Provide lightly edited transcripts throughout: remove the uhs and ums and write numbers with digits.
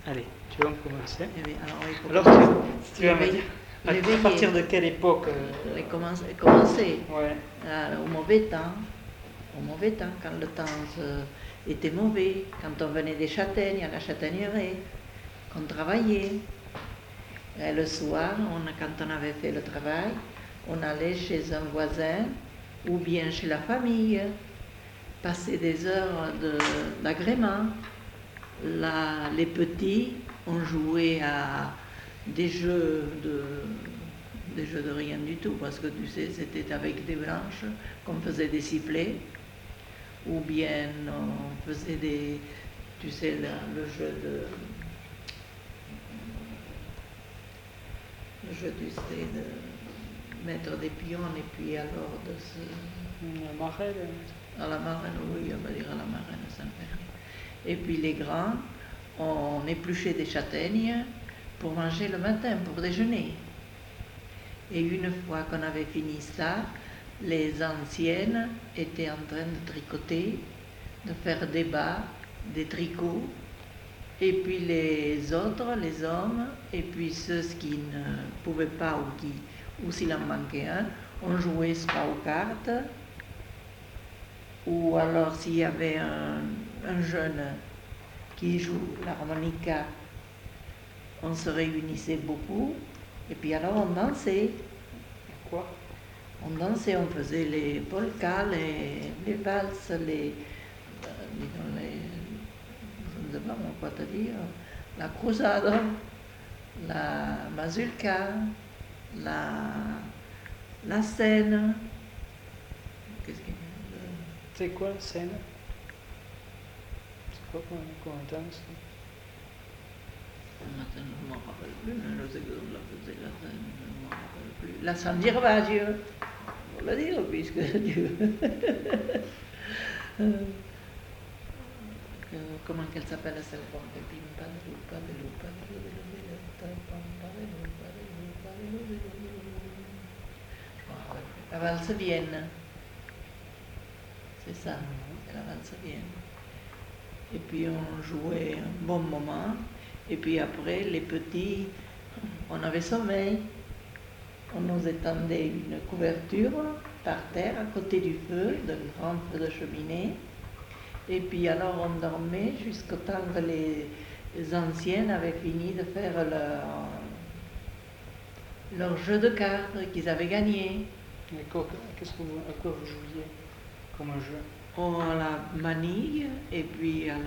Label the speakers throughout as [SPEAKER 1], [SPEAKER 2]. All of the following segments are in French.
[SPEAKER 1] Allez, tu vas me commencer.
[SPEAKER 2] Eh bien, alors, il faut
[SPEAKER 1] Alors,
[SPEAKER 2] commencer.
[SPEAKER 1] si tu vas me dire, à partir de quelle époque
[SPEAKER 2] Commencer
[SPEAKER 1] Ouais.
[SPEAKER 2] au mauvais temps, quand le temps était mauvais, quand on venait des châtaignes à la châtaigneraie, qu'on travaillait. Et le soir, quand on avait fait le travail, on allait chez un voisin ou bien chez la famille, passer des heures d'agrément. Là, les petits, on jouait à des jeux de rien du tout, parce que tu sais, c'était avec des branches qu'on faisait des sifflets, ou bien on faisait tu sais, le jeu tu sais, de mettre des pions et puis alors de se...
[SPEAKER 1] La marelle.
[SPEAKER 2] À la marraine, oui, on va dire à la marraine, ça me fait rire. Et puis les grands, on épluchait des châtaignes pour manger le matin, pour déjeuner. Et une fois qu'on avait fini ça, les anciennes étaient en train de tricoter, de faire des bas, des tricots. Et puis les autres, les hommes, et puis ceux qui ne pouvaient pas ou s'il en manquait un, on jouait soit aux cartes, ou alors s'il y avait un jeune qui joue l'harmonica, on se réunissait beaucoup, et puis alors on dansait.
[SPEAKER 1] Quoi?
[SPEAKER 2] On dansait, on faisait les polkas, les valses, je ne sais pas quoi te dire, la cruzada, la mazurka, la scène. Qu'est-ce qu'il y a?
[SPEAKER 1] C'est quoi la scène? C'est quoi qu'on danse?
[SPEAKER 2] Je ne m'en rappelle plus, mais je sais que on la faisait la scène, je ne m'en rappelle plus. La San Gervasio, on va dire, puisque Dieu. Comment qu'elle s'appelle celle la valse Vienne. C'est ça, c'est la valse Vienne. Et puis on jouait un bon moment. Et puis après, les petits, on avait sommeil. On nous étendait une couverture par terre à côté du feu, d'un grand feu de cheminée. Et puis alors on dormait jusqu'au temps que les anciennes avaient fini de faire leur jeu de cartes qu'ils avaient gagné.
[SPEAKER 1] À quoi vous jouiez comme un jeu?
[SPEAKER 2] À la manille, et puis à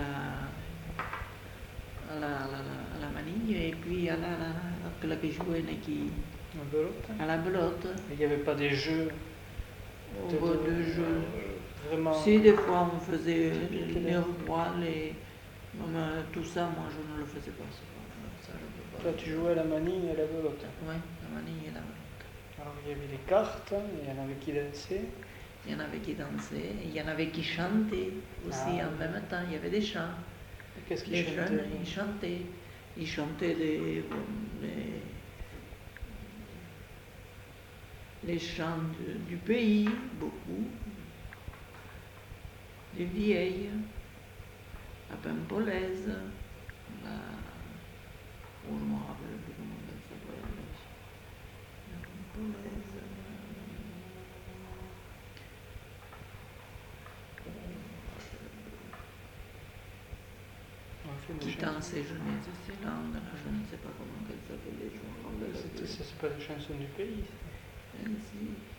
[SPEAKER 2] la manille, et puis à la que jouait qui...
[SPEAKER 1] La belote?
[SPEAKER 2] À la belote.
[SPEAKER 1] Il n'y avait pas des jeux?
[SPEAKER 2] De jeux.
[SPEAKER 1] Vraiment.
[SPEAKER 2] Si, des fois on faisait les rois, tout ça, moi je ne le faisais pas. Ça, je peux pas.
[SPEAKER 1] Toi, tu jouais à la manille et à la belote?
[SPEAKER 2] Oui, la manille et la belote.
[SPEAKER 1] Alors il y avait les cartes, il y en avait qui dansaient.
[SPEAKER 2] Il y en avait qui dansaient, il y en avait qui chantaient aussi en même temps, il y avait des chants.
[SPEAKER 1] Qu'est-ce qu'ils
[SPEAKER 2] Les
[SPEAKER 1] chantaient?
[SPEAKER 2] jeunes, ils chantaient. Ils chantaient les chants du pays, beaucoup. Les vieilles, la pimpolaise, je ne me rappelle plus comment elle s'appelle. La pimpolaise. Qui dansait jeunesse, c'est langue, je ne sais pas comment elle s'appelle les gens.
[SPEAKER 1] C'est pas la chanson du pays.
[SPEAKER 2] Si.